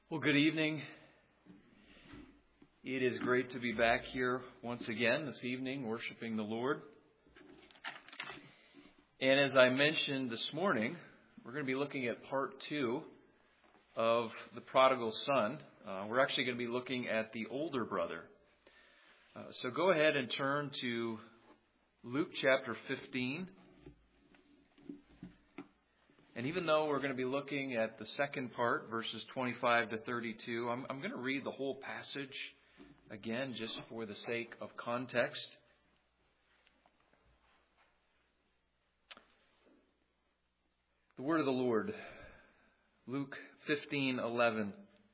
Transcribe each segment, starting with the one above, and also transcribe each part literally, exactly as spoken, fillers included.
Well, good evening. It is great to be back here once again this evening, worshiping the Lord. And as I mentioned this morning, we're going to be looking at part two of the prodigal son. Uh, we're actually going to be looking at the older brother. Uh, so go ahead and turn to Luke chapter fifteen. And even though we're going to be looking at the second part, verses twenty-five to thirty-two, I'm, I'm going to read the whole passage again just for the sake of context. The word of the Lord, Luke fifteen eleven.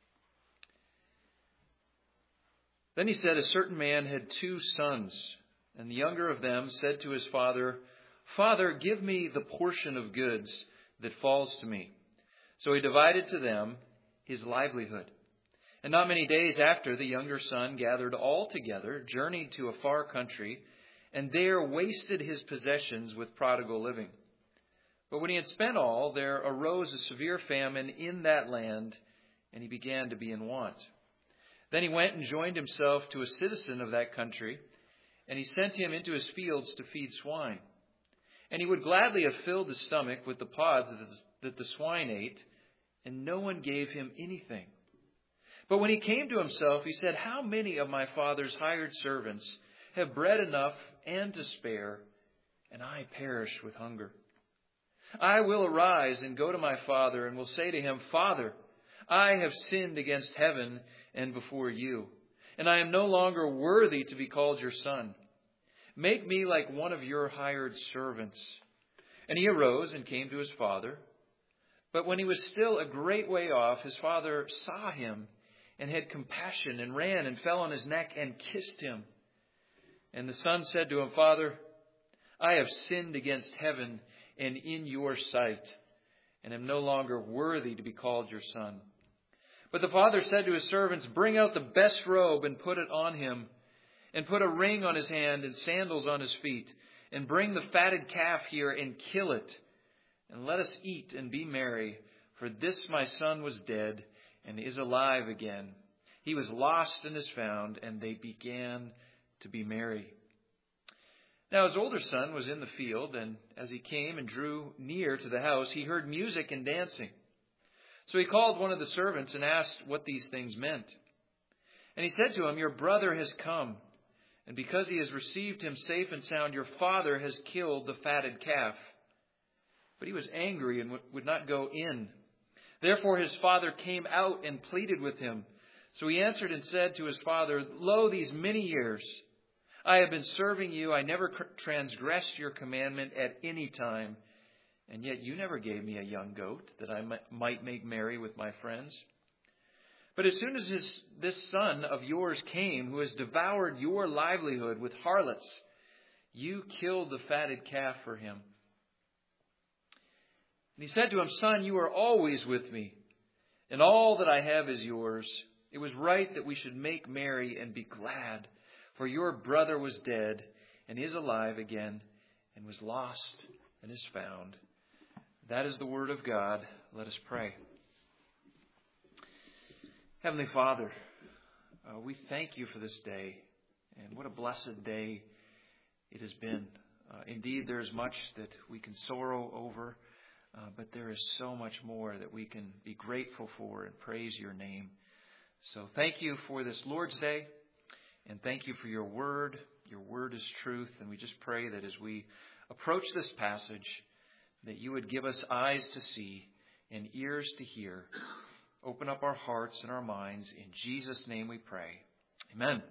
Then he said, a certain man had two sons, and the younger of them said to his father, Father, give me the portion of goods that falls to me. So he divided to them his livelihood. And not many days after, the younger son gathered all together, journeyed to a far country, and there wasted his possessions with prodigal living. But when he had spent all, there arose a severe famine in that land, and he began to be in want. Then he went and joined himself to a citizen of that country, and he sent him into his fields to feed swine. And he would gladly have filled his stomach with the pods that the swine ate, and no one gave him anything. But when he came to himself, he said, How many of my father's hired servants have bread enough and to spare, and I perish with hunger? I will arise and go to my father, and will say to him, Father, I have sinned against heaven and before you, and I am no longer worthy to be called your son. Make me like one of your hired servants. And he arose and came to his father. But when he was still a great way off, his father saw him and had compassion and ran and fell on his neck and kissed him. And the son said to him, Father, I have sinned against heaven and in your sight, and am no longer worthy to be called your son. But the father said to his servants, Bring out the best robe and put it on him, and put a ring on his hand and sandals on his feet, and bring the fatted calf here and kill it. And let us eat and be merry, for this my son was dead and is alive again. He was lost and is found, and they began to be merry. Now his older son was in the field, and as he came and drew near to the house, he heard music and dancing. So he called one of the servants and asked what these things meant. And he said to him, Your brother has come, and because he has received him safe and sound, your father has killed the fatted calf. But he was angry and would not go in. Therefore his father came out and pleaded with him. So he answered and said to his father, Lo, these many years I have been serving you. I never transgressed your commandment at any time. And yet you never gave me a young goat that I might make merry with my friends. But as soon as his, this son of yours came, who has devoured your livelihood with harlots, you killed the fatted calf for him. And he said to him, Son, you are always with me, and all that I have is yours. It was right that we should make merry and be glad, for your brother was dead and is alive again, and was lost and is found. That is the word of God. Let us pray. Heavenly Father, uh, we thank you for this day, and what a blessed day it has been. Uh, indeed, there is much that we can sorrow over, uh, but there is so much more that we can be grateful for and praise your name. So thank you for this Lord's Day, and thank you for your word. Your word is truth, and we just pray that as we approach this passage, that you would give us eyes to see and ears to hear. Open up our hearts and our minds. In Jesus' name we pray. Amen.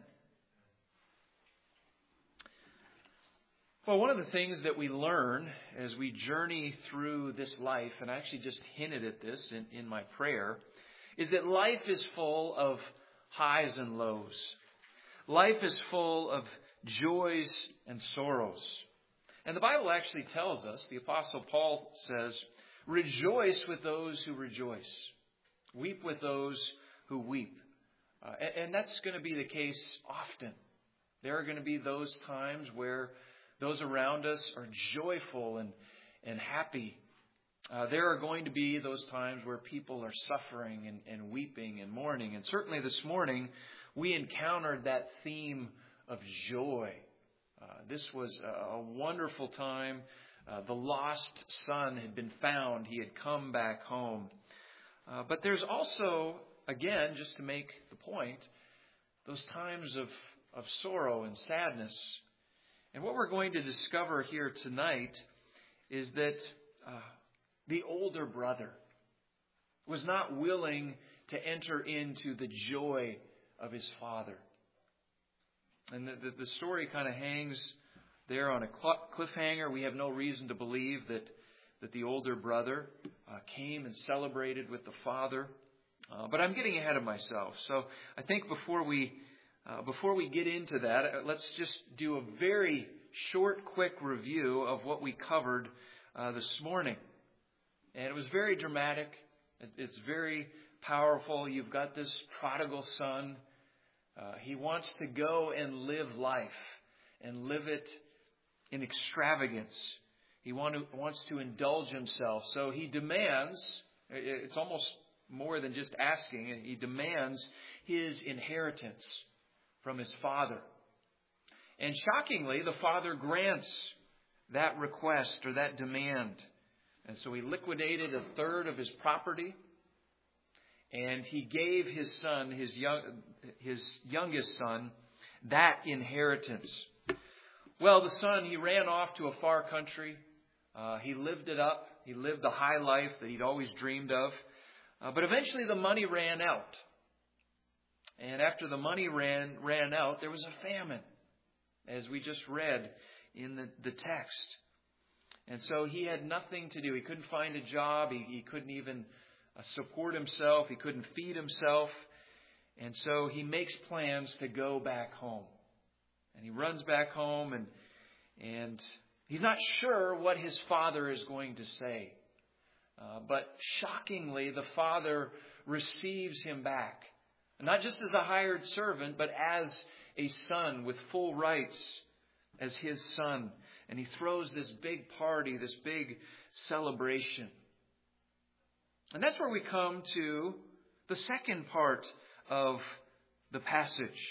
Well, one of the things that we learn as we journey through this life, and I actually just hinted at this in, in my prayer, is that life is full of highs and lows. Life is full of joys and sorrows. And the Bible actually tells us, the Apostle Paul says, rejoice with those who rejoice. Weep with those who weep. Uh, and, and that's going to be the case often. There are going to be those times where those around us are joyful and, and happy. Uh, there are going to be those times where people are suffering and, and weeping and mourning. And certainly this morning, we encountered that theme of joy. Uh, this was a, a wonderful time. Uh, the lost son had been found. He had come back home. Uh, but there's also, again, just to make the point, those times of, of sorrow and sadness. And what we're going to discover here tonight is that uh, the older brother was not willing to enter into the joy of his father. And the, the, the story kind of hangs there on a cliffhanger. We have no reason to believe that, that the older brother uh, came and celebrated with the father. Uh, but I'm getting ahead of myself. So I think before we uh, before we get into that, let's just do a very short, quick review of what we covered uh, this morning. And it was very dramatic. It's very powerful. You've got this prodigal son. Uh, he wants to go and live life and live it in extravagance. He want to, wants to indulge himself. So he demands, it's almost more than just asking, he demands his inheritance from his father. And shockingly, the father grants that request or that demand. And so he liquidated a third of his property, and he gave his son, his young, his youngest son, that inheritance. Well, the son, he ran off to a far country. Uh, he lived it up. He lived the high life that he'd always dreamed of. Uh, but eventually the money ran out. And after the money ran ran out, there was a famine, as we just read in the, the text. And so he had nothing to do. He couldn't find a job. He, he couldn't even uh, support himself. He couldn't feed himself. And so he makes plans to go back home. And he runs back home, and and he's not sure what his father is going to say. Uh, but shockingly, the father receives him back. Not just as a hired servant, but as a son with full rights as his son. And he throws this big party, this big celebration. And that's where we come to the second part of the passage.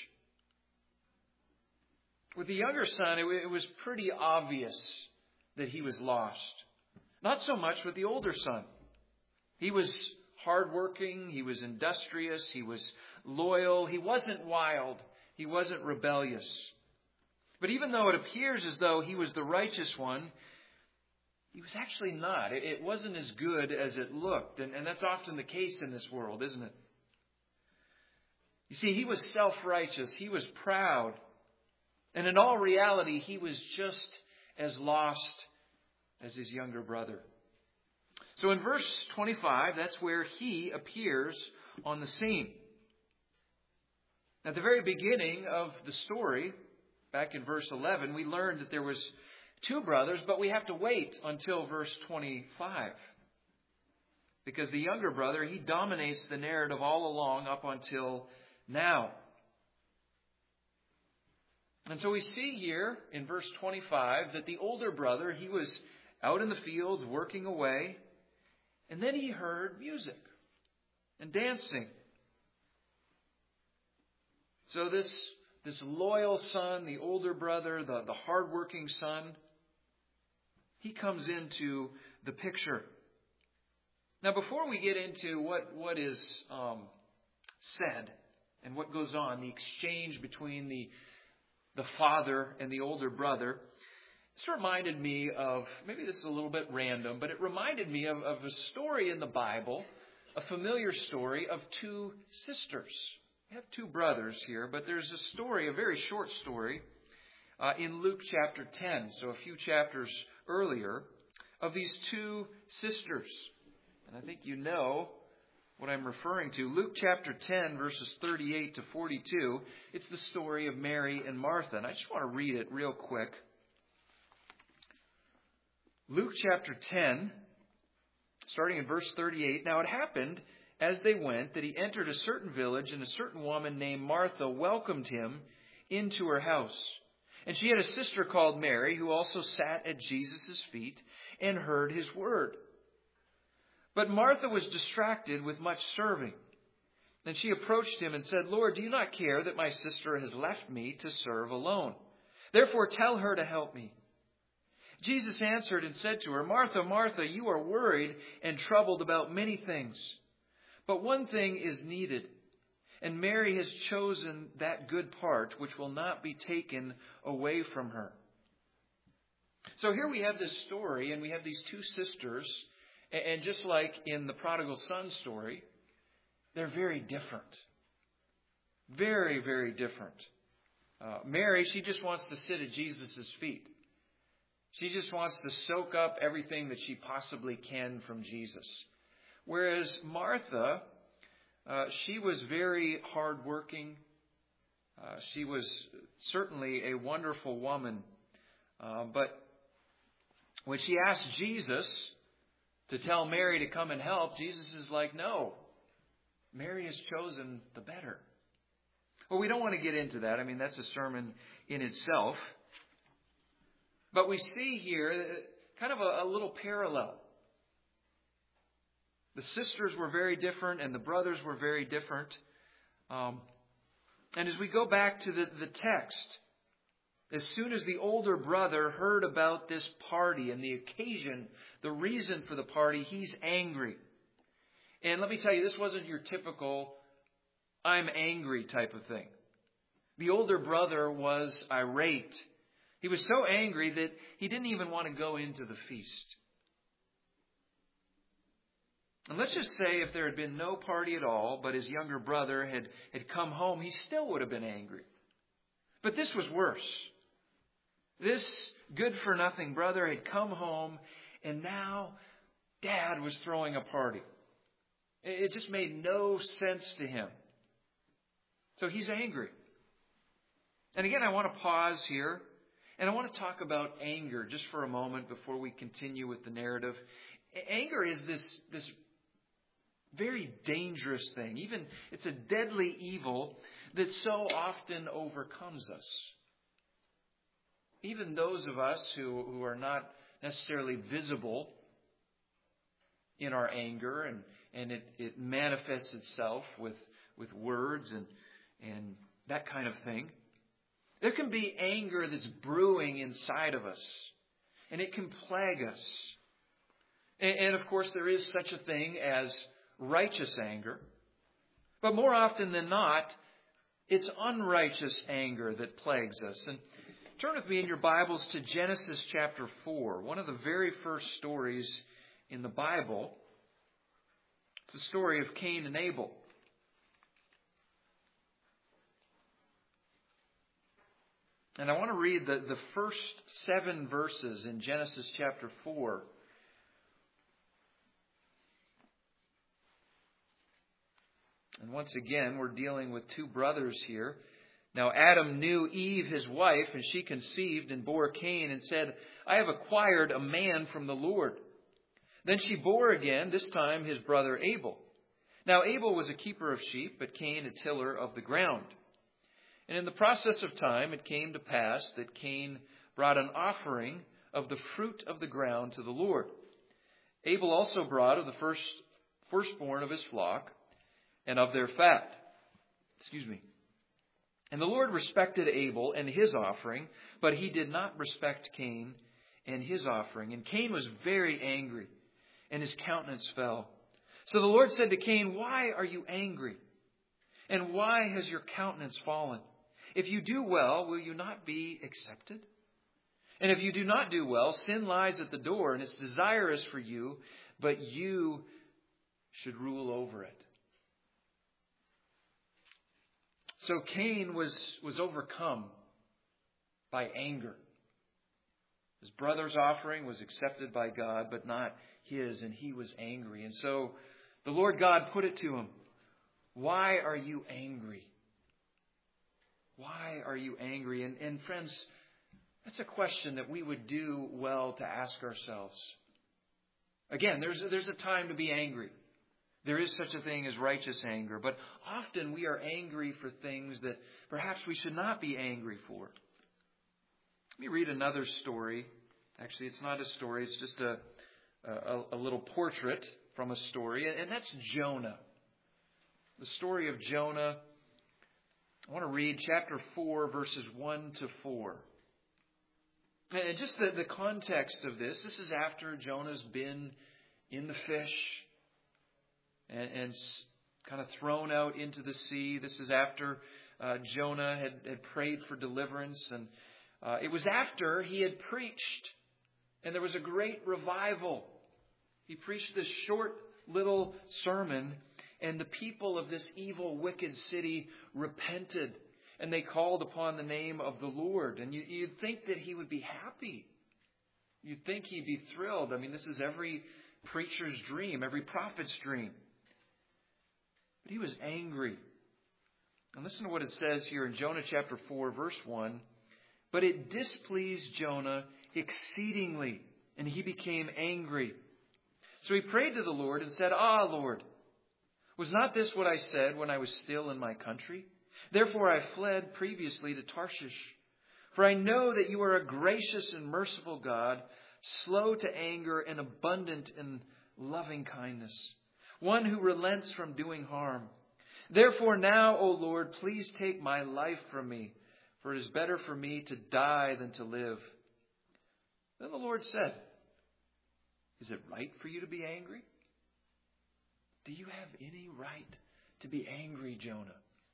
With the younger son, it was pretty obvious that he was lost. Not so much with the older son. He was hardworking, he was industrious, he was loyal, he wasn't wild, he wasn't rebellious. But even though it appears as though he was the righteous one, he was actually not. It, it wasn't as good as it looked. And, and that's often the case in this world, isn't it? You see, he was self-righteous. He was proud. And in all reality, he was just as lost as his younger brother. So in verse twenty-five, that's where he appears on the scene. At the very beginning of the story, back in verse eleven, we learned that there was two brothers, but we have to wait until verse twenty-five. Because the younger brother, he dominates the narrative all along up until now. And so we see here in verse twenty-five that the older brother, he was out in the fields working away, and then he heard music and dancing. So this This loyal son, the older brother, the, the hardworking son, he comes into the picture. Now, before we get into what, what is um, said and what goes on, the exchange between the, the father and the older brother, this reminded me of, maybe this is a little bit random, but it reminded me of, of a story in the Bible, a familiar story of two sisters. We have two brothers here, but there's a story, a very short story, uh, in Luke chapter ten, so a few chapters earlier, of these two sisters. And I think you know what I'm referring to. Luke chapter ten, verses thirty-eight to forty-two, it's the story of Mary and Martha. And I just want to read it real quick. Luke chapter ten, starting in verse thirty-eight. Now it happened, as they went, that he entered a certain village, and a certain woman named Martha welcomed him into her house. And she had a sister called Mary, who also sat at Jesus' feet and heard his word. But Martha was distracted with much serving. And she approached him and said, Lord, do you not care that my sister has left me to serve alone? Therefore tell her to help me. Jesus answered and said to her, Martha, Martha, you are worried and troubled about many things. But one thing is needed, and Mary has chosen that good part which will not be taken away from her. So here we have this story, and we have these two sisters, and just like in the prodigal son story, they're very different. Very, very different. Uh, Mary, she just wants to sit at Jesus' feet. She just wants to soak up everything that she possibly can from Jesus. Whereas Martha, uh, she was very hardworking. Uh, she was certainly a wonderful woman. Uh, but when she asked Jesus to tell Mary to come and help, Jesus is like, no, Mary has chosen the better. Well, we don't want to get into that. I mean, that's a sermon in itself. But we see here kind of a, a little parallel. The sisters were very different and the brothers were very different. Um, and as we go back to the, the text, as soon as the older brother heard about this party and the occasion, the reason for the party, he's angry. And let me tell you, this wasn't your typical I'm angry type of thing. The older brother was irate. He was so angry that he didn't even want to go into the feast. And let's just say if there had been no party at all, but his younger brother had, had come home, he still would have been angry. But this was worse. This good-for-nothing brother had come home, and now Dad was throwing a party. It just made no sense to him. So he's angry. And again, I want to pause here. And I want to talk about anger just for a moment before we continue with the narrative. Anger is this, this very dangerous thing. Even it's a deadly evil that so often overcomes us. Even those of us who, who are not necessarily visible in our anger, and, and it, it manifests itself with, with words and, and that kind of thing. There can be anger that's brewing inside of us, and it can plague us. And, and of course, there is such a thing as righteous anger. But more often than not, it's unrighteous anger that plagues us. And turn with me in your Bibles to Genesis chapter four, one of the very first stories in the Bible. It's the story of Cain and Abel. And I want to read the, the first seven verses in Genesis chapter four. And once again, we're dealing with two brothers here. Now Adam knew Eve, his wife, and she conceived and bore Cain and said, I have acquired a man from the Lord. Then she bore again, this time his brother Abel. Now Abel was a keeper of sheep, but Cain a tiller of the ground. And in the process of time, it came to pass that Cain brought an offering of the fruit of the ground to the Lord. Abel also brought of the first firstborn of his flock and of their fat. Excuse me. And the Lord respected Abel and his offering, but he did not respect Cain and his offering. And Cain was very angry, and his countenance fell. So the Lord said to Cain, why are you angry? And why has your countenance fallen? If you do well, will you not be accepted? And if you do not do well, sin lies at the door, and its desire is for you, but you should rule over it. So Cain was, was overcome by anger. His brother's offering was accepted by God, but not his, and he was angry. And so the Lord God put it to him, why are you angry? Why are you angry? And, and friends, that's a question that we would do well to ask ourselves. Again, there's, there's a time to be angry. There is such a thing as righteous anger. But often we are angry for things that perhaps we should not be angry for. Let me read another story. Actually, it's not a story. It's just a, a, a little portrait from a story, and that's Jonah. The story of Jonah. I want to read chapter four, verses one to four. And just the, the context of this, this is after Jonah's been in the fish and, and kind of thrown out into the sea. This is after uh, Jonah had, had prayed for deliverance. And uh, it was after he had preached. And there was a great revival. He preached this short little sermon. And the people of this evil, wicked city repented. And they called upon the name of the Lord. And you, you'd think that he would be happy. You'd think he'd be thrilled. I mean, this is every preacher's dream, every prophet's dream. But he was angry. And listen to what it says here in Jonah chapter four, verse one. But it displeased Jonah exceedingly, and he became angry. So he prayed to the Lord and said, Ah, Lord, was not this what I said when I was still in my country? Therefore I fled previously to Tarshish. For I know that you are a gracious and merciful God, slow to anger and abundant in loving kindness, one who relents from doing harm. Therefore now, O Lord, please take my life from me, for it is better for me to die than to live. Then the Lord said, Is it right for you to be angry? Do you have any right to be angry, Jonah?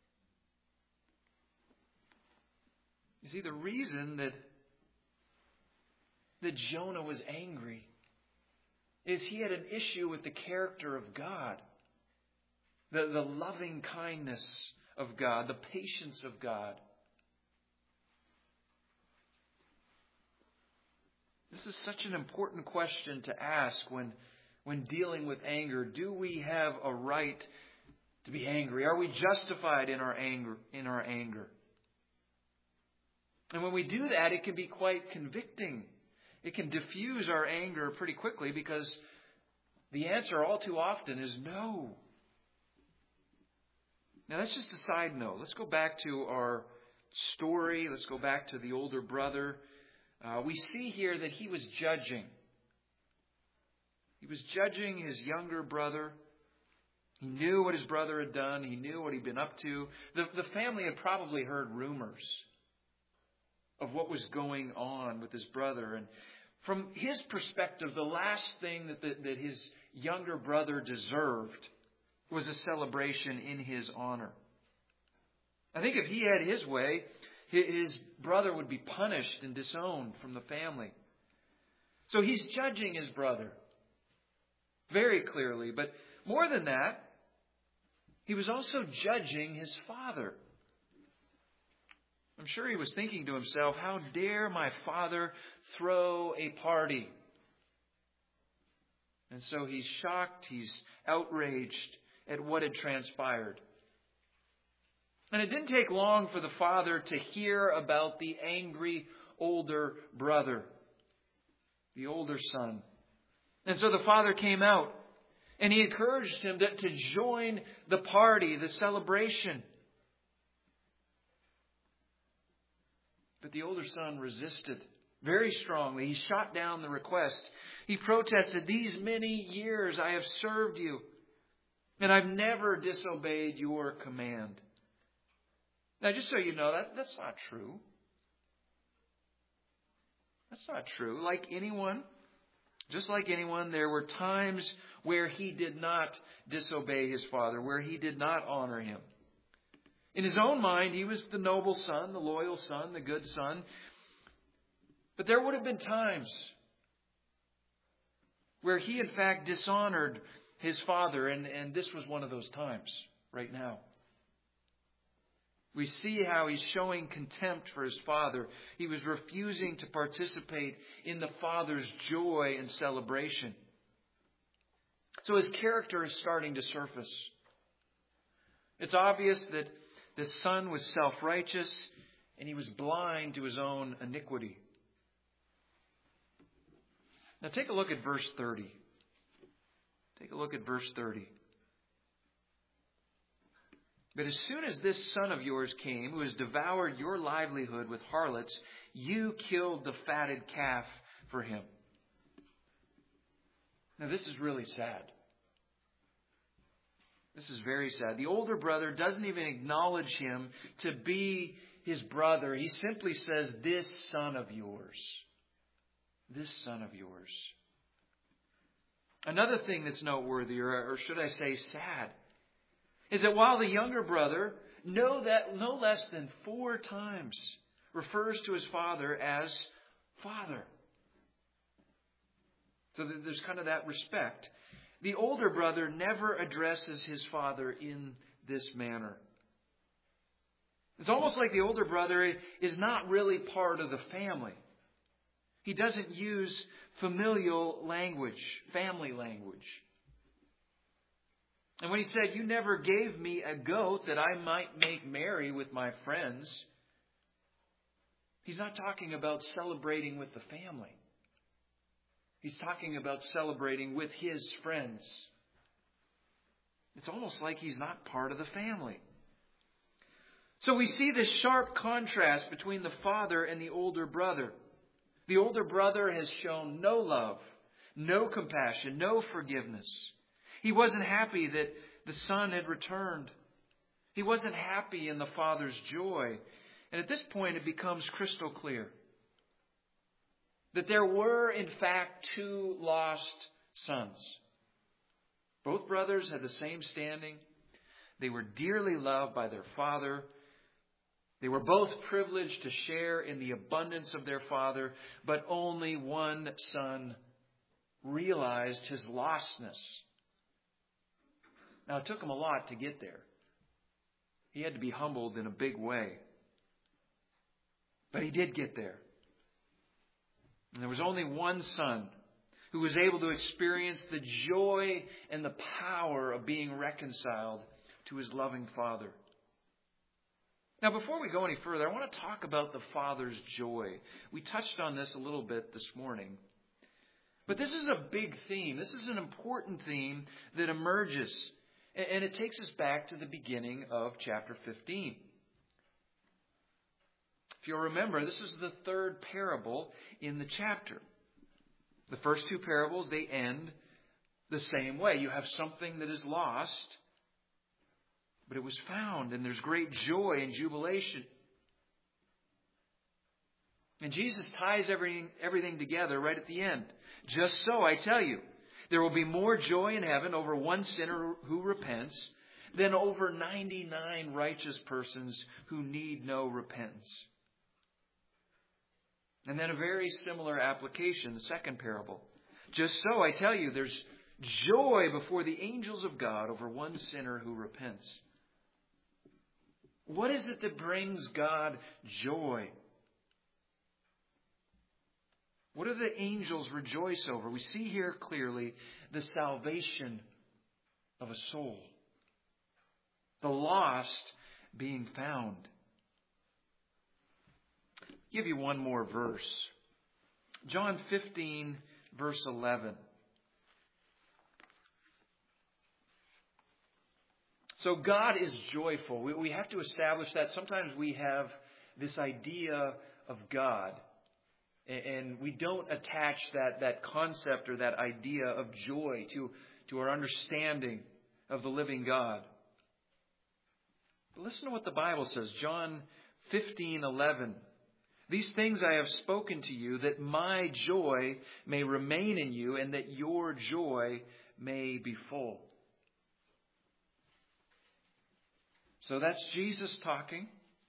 You see, the reason that, that Jonah was angry is he had an issue with the character of God, the, the loving kindness of God, the patience of God. This is such an important question to ask when, when dealing with anger. Do we have a right to be angry? Are we justified in our anger? In our anger? And when we do that, it can be quite convicting. It can diffuse our anger pretty quickly because the answer all too often is no. Now that's just a side note. Let's go back to our story. Let's go back to the older brother. Uh, we see here that he was judging. He was judging his younger brother. He knew what his brother had done. He knew what he'd been up to. The, the family had probably heard rumors of what was going on with his brother. And from his perspective, the last thing that, the, that his younger brother deserved was a celebration in his honor. I think if he had his way, his brother would be punished and disowned from the family. So he's judging his brother very clearly. But more than that, he was also judging his father. I'm sure he was thinking to himself, how dare my father throw a party? And so he's shocked, he's outraged at what had transpired. And it didn't take long for the father to hear about the angry older brother, the older son. And so the father came out and he encouraged him to, to join the party, the celebration. But the older son resisted very strongly. He shot down the request. He protested, "These many years I have served you, and I've never disobeyed your command." Now, just so you know, that, that's not true. That's not true. Like anyone, just like anyone, there were times where he did not disobey his father, where he did not honor him. In his own mind, he was the noble son, the loyal son, the good son. But there would have been times where he, in fact, dishonored his father. And, and this was one of those times right now. We see how he's showing contempt for his father. He was refusing to participate in the father's joy and celebration. So his character is starting to surface. It's obvious that the son was self-righteous and he was blind to his own iniquity. Now take a look at verse thirty. Take a look at verse thirty. But as soon as this son of yours came, who has devoured your livelihood with harlots, you killed the fatted calf for him. Now this is really sad. This is very sad. The older brother doesn't even acknowledge him to be his brother. He simply says, this son of yours. This son of yours. Another thing that's noteworthy, or, or should I say sad, is that while the younger brother, no, that, no less than four times, refers to his father as Father. So there's kind of that respect. The older brother never addresses his father in this manner. It's almost like the older brother is not really part of the family. He doesn't use familial language, family language. And when he said, you never gave me a goat that I might make merry with my friends, he's not talking about celebrating with the family. He's talking about celebrating with his friends. It's almost like he's not part of the family. So we see this sharp contrast between the father and the older brother. The older brother has shown no love, no compassion, no forgiveness. He wasn't happy that the son had returned. He wasn't happy in the father's joy. And at this point, it becomes crystal clear that there were, in fact, two lost sons. Both brothers had the same standing. They were dearly loved by their father. They were both privileged to share in the abundance of their father, but only one son realized his lostness. Now, it took him a lot to get there. He had to be humbled in a big way. But he did get there. And there was only one son who was able to experience the joy and the power of being reconciled to his loving father. Now, before we go any further, I want to talk about the father's joy. We touched on this a little bit this morning. But this is a big theme. This is an important theme that emerges. And it takes us back to the beginning of chapter fifteen. If you'll remember, this is the third parable in the chapter. The first two parables, they end the same way. You have something that is lost, but it was found, and there's great joy and jubilation. And Jesus ties everything, everything together right at the end. Just so, I tell you, there will be more joy in heaven over one sinner who repents than over ninety-nine righteous persons who need no repentance. And then a very similar application, the second parable. Just so, I tell you, there's joy before the angels of God over one sinner who repents. What is it that brings God joy? What do the angels rejoice over? We see here clearly the salvation of a soul. The lost being found. I'll give you one more verse. John fifteen, verse eleven. So God is joyful. We, we have to establish that. Sometimes we have this idea of God, and, and we don't attach that, that concept or that idea of joy to, to our understanding of the living God. But listen to what the Bible says. John fifteen eleven. These things I have spoken to you, that my joy may remain in you, and that your joy may be full. So that's Jesus talking.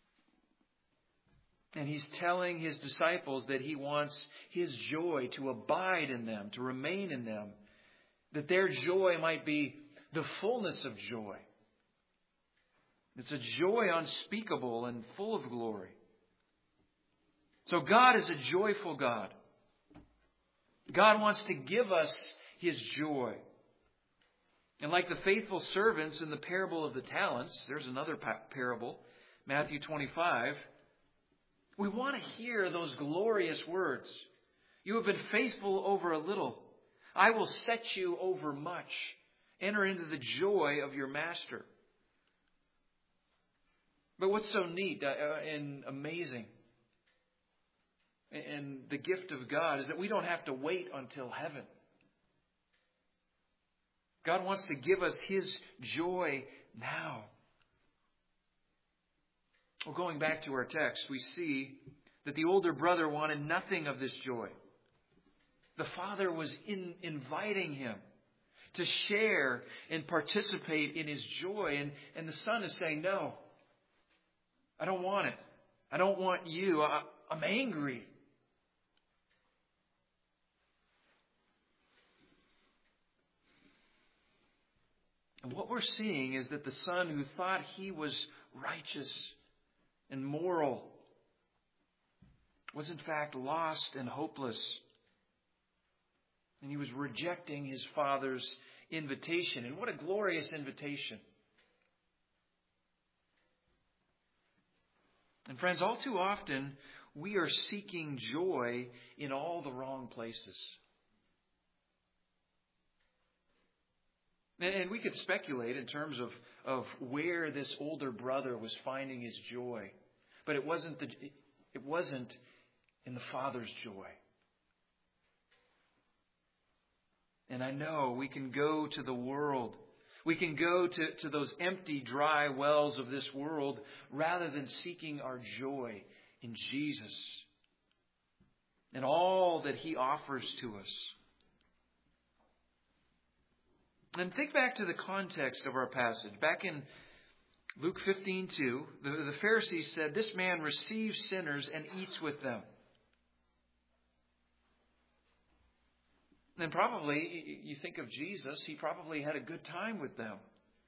And he's telling his disciples that he wants his joy to abide in them, to remain in them. That their joy might be the fullness of joy. It's a joy unspeakable and full of glory. So God is a joyful God. God wants to give us his joy. And like the faithful servants in the parable of the talents, there's another parable, Matthew twenty-five. We want to hear those glorious words. You have been faithful over a little. I will set you over much. Enter into the joy of your master. But what's so neat and amazing and the gift of God is that we don't have to wait until heaven. God wants to give us His joy now. Well, going back to our text, we see that the older brother wanted nothing of this joy. The father was in, inviting him to share and participate in his joy. And, and the son is saying, no, I don't want it. I don't want you. I, I'm angry. And what we're seeing is that the son who thought he was righteous and moral was in fact lost and hopeless. And he was rejecting his father's invitation. And what a glorious invitation. And friends, all too often we are seeking joy in all the wrong places. And we could speculate in terms of, of where this older brother was finding his joy. But it wasn't the, it wasn't in the father's joy. And I know we can go to the world. We can go to, to those empty, dry wells of this world rather than seeking our joy in Jesus and all that He offers to us. And think back to the context of our passage. Back in Luke fifteen two, the, the Pharisees said, "This man receives sinners and eats with them." And probably, you think of Jesus, He probably had a good time with them.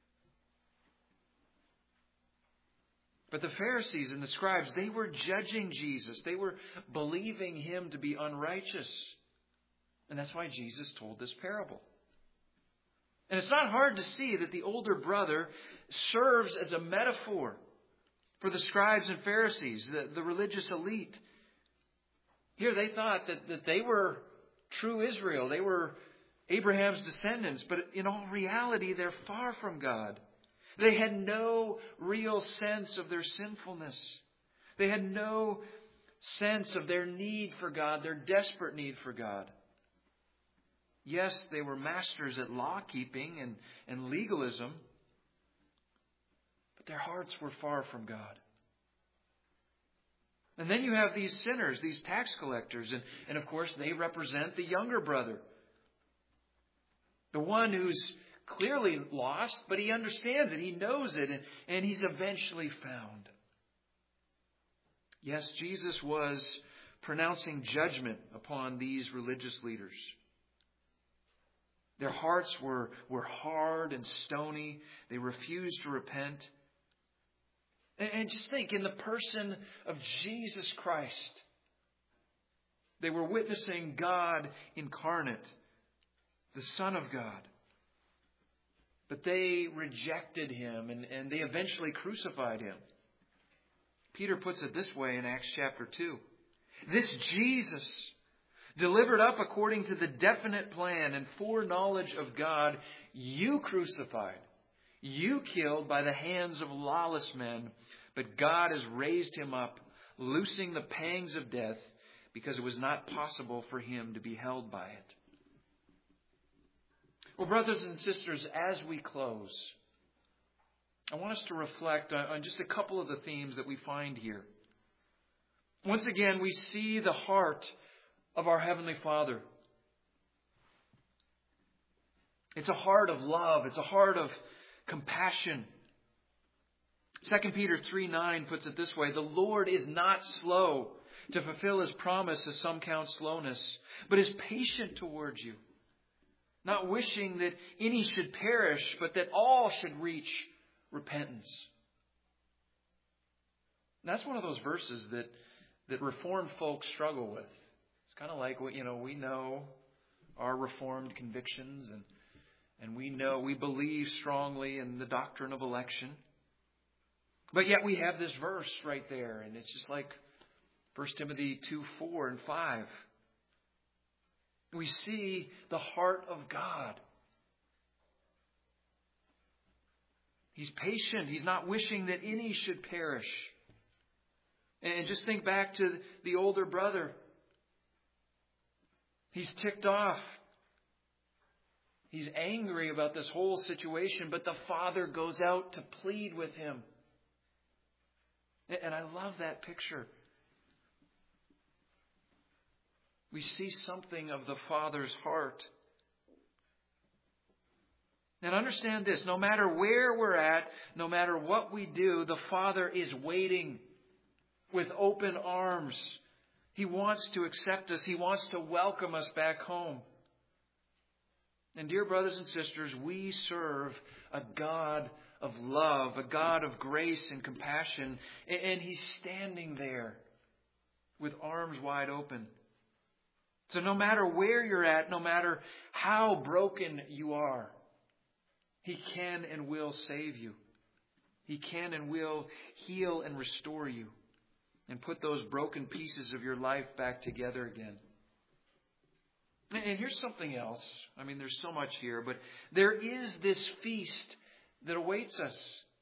But the Pharisees and the scribes, they were judging Jesus. They were believing Him to be unrighteous. And that's why Jesus told this parable. And it's not hard to see that the older brother serves as a metaphor for the scribes and Pharisees, the, the religious elite. Here they thought that, that they were true Israel. They were Abraham's descendants. But in all reality, they're far from God. They had no real sense of their sinfulness. They had no sense of their need for God, their desperate need for God. Yes, they were masters at law keeping and, and legalism, but their hearts were far from God. And then you have these sinners, these tax collectors, and, and of course they represent the younger brother. The one who's clearly lost, but he understands it, he knows it, and, and he's eventually found. Yes, Jesus was pronouncing judgment upon these religious leaders. Their hearts were, were hard and stony. They refused to repent. And, and just think, in the person of Jesus Christ, they were witnessing God incarnate, the Son of God. But they rejected Him and, and they eventually crucified Him. Peter puts it this way in Acts chapter two. This Jesus, delivered up according to the definite plan and foreknowledge of God, you crucified, you killed by the hands of lawless men, but God has raised Him up, loosing the pangs of death, because it was not possible for Him to be held by it. Well, brothers and sisters, as we close, I want us to reflect on just a couple of the themes that we find here. Once again, we see the heart of our Heavenly Father. It's a heart of love. It's a heart of compassion. Second Peter three nine puts it this way: the Lord is not slow to fulfill His promise, as some count slowness, but is patient towards you, not wishing that any should perish, but that all should reach repentance. And that's one of those verses that, that Reformed folks struggle with. It's kind of like, you know, we know our Reformed convictions, and, and we know, we believe strongly in the doctrine of election. But yet we have this verse right there, and it's just like First Timothy two four and five. We see the heart of God. He's patient. He's not wishing that any should perish. And just think back to the older brother. He's ticked off. He's angry about this whole situation, but the Father goes out to plead with him. And I love that picture. We see something of the Father's heart. And understand this, no matter where we're at, no matter what we do, the Father is waiting with open arms. He wants to accept us. He wants to welcome us back home. And dear brothers and sisters, we serve a God of love, a God of grace and compassion. And He's standing there with arms wide open. So no matter where you're at, no matter how broken you are, He can and will save you. He can and will heal and restore you and put those broken pieces of your life back together again. And here's something else. I mean, there's so much here, but there is this feast that awaits us.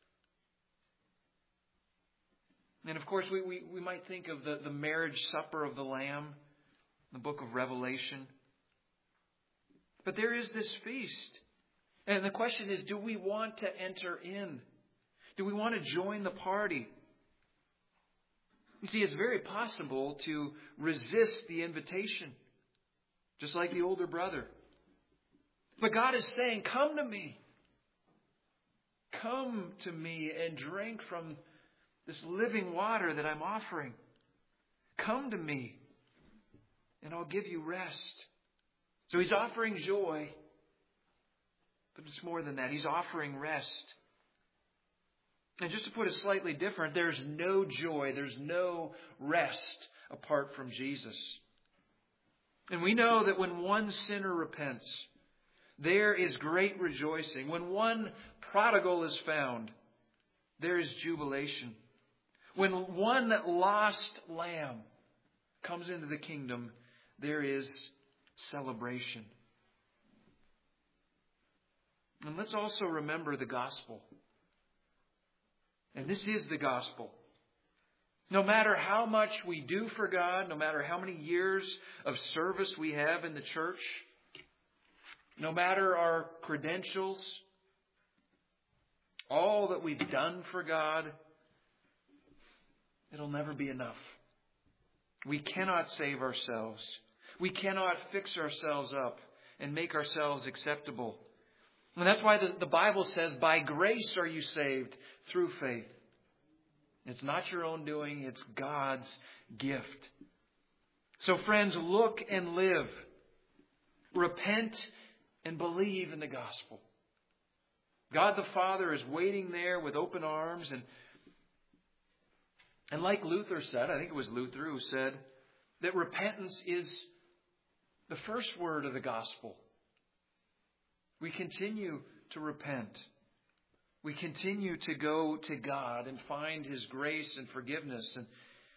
And of course, we, we, we might think of the, the marriage supper of the Lamb, the book of Revelation. But there is this feast. And the question is, do we want to enter in? Do we want to join the party? You see, it's very possible to resist the invitation, just like the older brother. But God is saying, come to me. Come to me and drink from this living water that I'm offering. Come to me and I'll give you rest. So He's offering joy. But it's more than that. He's offering rest. And just to put it slightly different, there's no joy, there's no rest apart from Jesus. And we know that when one sinner repents, there is great rejoicing. When one prodigal is found, there is jubilation. When one lost lamb comes into the kingdom, there is celebration. And let's also remember the gospel. And this is the gospel. No matter how much we do for God, no matter how many years of service we have in the church, no matter our credentials, all that we've done for God, it'll never be enough. We cannot save ourselves. We cannot fix ourselves up and make ourselves acceptable. And that's why the, the Bible says, by grace are you saved through faith. It's not your own doing, it's God's gift. So friends, look and live. Repent and believe in the gospel. God the Father is waiting there with open arms. And, and like Luther said, I think it was Luther who said, that repentance is the first word of the gospel. We continue to repent. We continue to go to God and find His grace and forgiveness. And,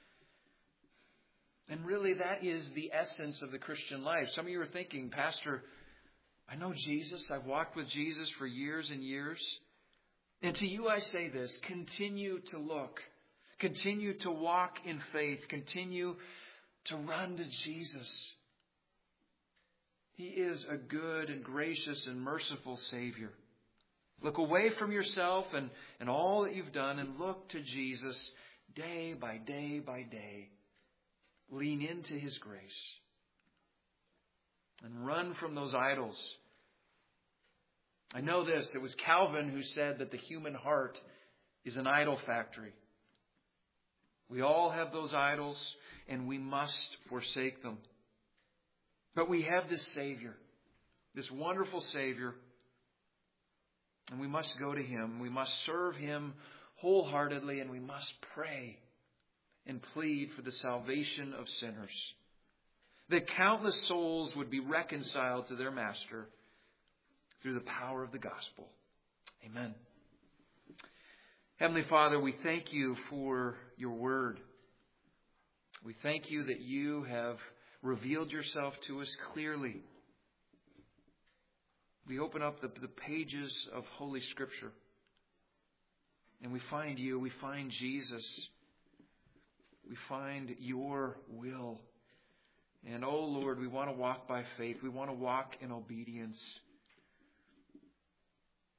and really that is the essence of the Christian life. Some of you are thinking, Pastor, I know Jesus. I've walked with Jesus for years and years. And to you I say this, continue to look. Continue to walk in faith. Continue to run to Jesus. He is a good and gracious and merciful Savior. Look away from yourself and, and all that you've done and look to Jesus day by day by day. Lean into His grace. And run from those idols. I know this. It was Calvin who said that the human heart is an idol factory. We all have those idols and we must forsake them. But we have this Savior, this wonderful Savior, and we must go to Him. We must serve Him wholeheartedly, and we must pray and plead for the salvation of sinners, that countless souls would be reconciled to their Master through the power of the gospel. Amen. Heavenly Father, we thank You for Your word. We thank You that You have revealed Yourself to us clearly. We open up the, the pages of Holy Scripture and we find You, we find Jesus, we find Your will. And oh Lord, we want to walk by faith. We want to walk in obedience.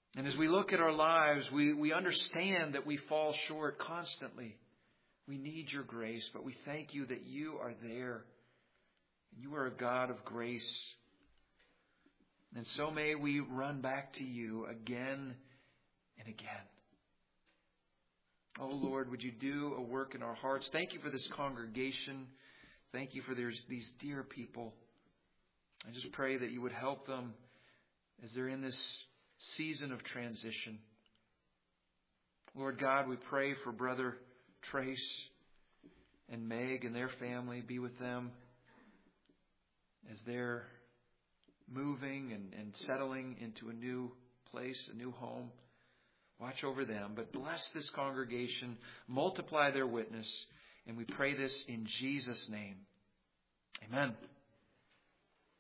And as we look at our lives, we, we understand that we fall short constantly. We need your grace, but we thank you that you are there. You are a God of grace. And so may we run back to you again and again. Oh Lord, would you do a work in our hearts? Thank you for this congregation. Thank you for these dear people. I just pray that you would help them as they're in this season of transition. Lord God, we pray for Brother Trace and Meg and their family. Be with them as they're moving and, and settling into a new place, a new home. Watch over them, but bless this congregation, multiply their witness, and we pray this in Jesus' name. Amen.